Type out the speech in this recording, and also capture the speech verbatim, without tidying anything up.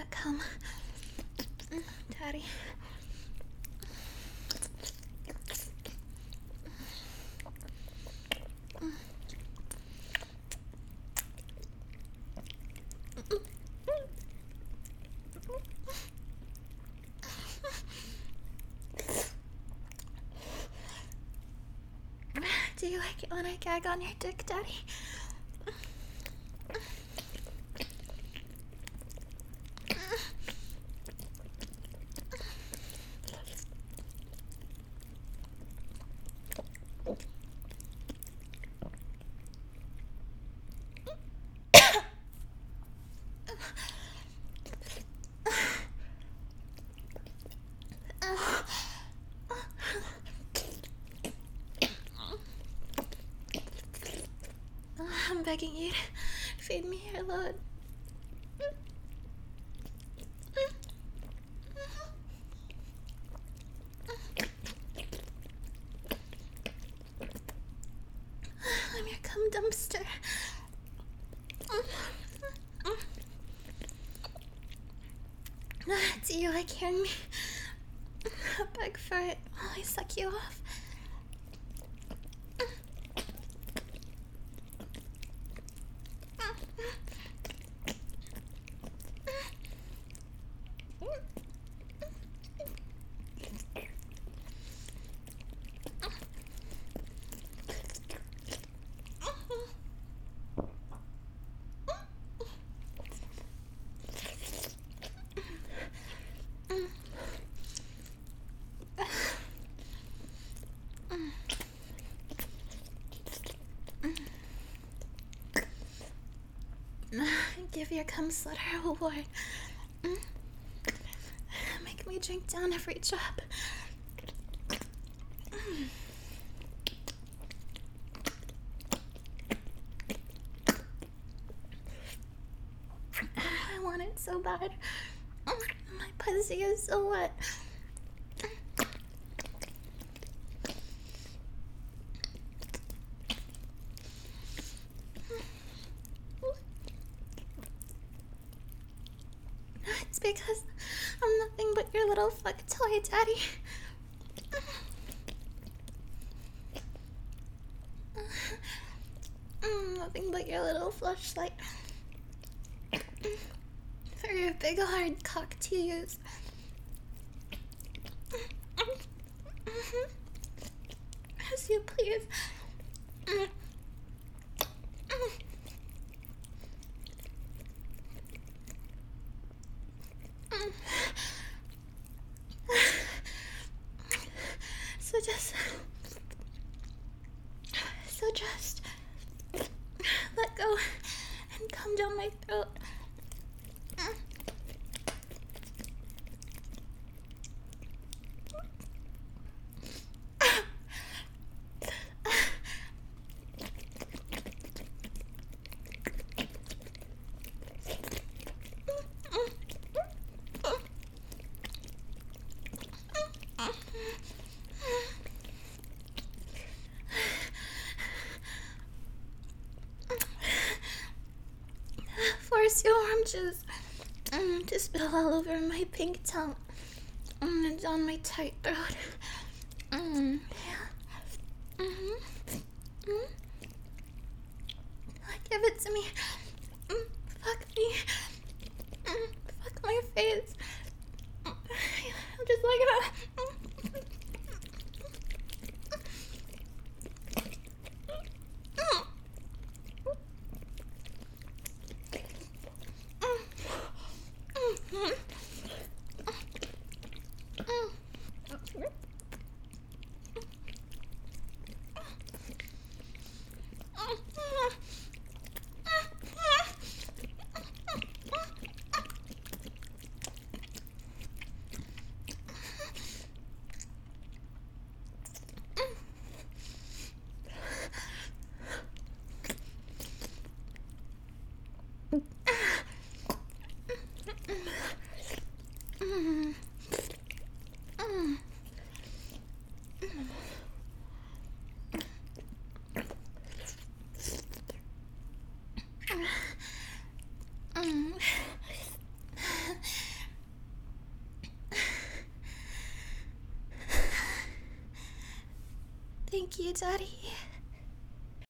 that cum. Mm, Daddy. Do you like it when I gag on your dick, Daddy? I'm begging you to feed me your load. I'm your cum dumpster. Do you like hearing me beg for it while I suck you off? Give your cum slutter a award. Mm. Make me drink down every drop. Mm. I want it so bad. My pussy is so wet. It's because I'm nothing but your little fuck toy, Daddy. I'm nothing but your little flashlight for your big hard cock to use. As you please. So just, so just let go and come down my throat. Force your oranges mm, to spill all over my pink tongue mm, and down my tight throat. Mm, yeah. Mm-hmm. Mm. Give it to me. Mm, fuck me. Mm, fuck my face. Mm, just like that. Mm. Thank you, Daddy.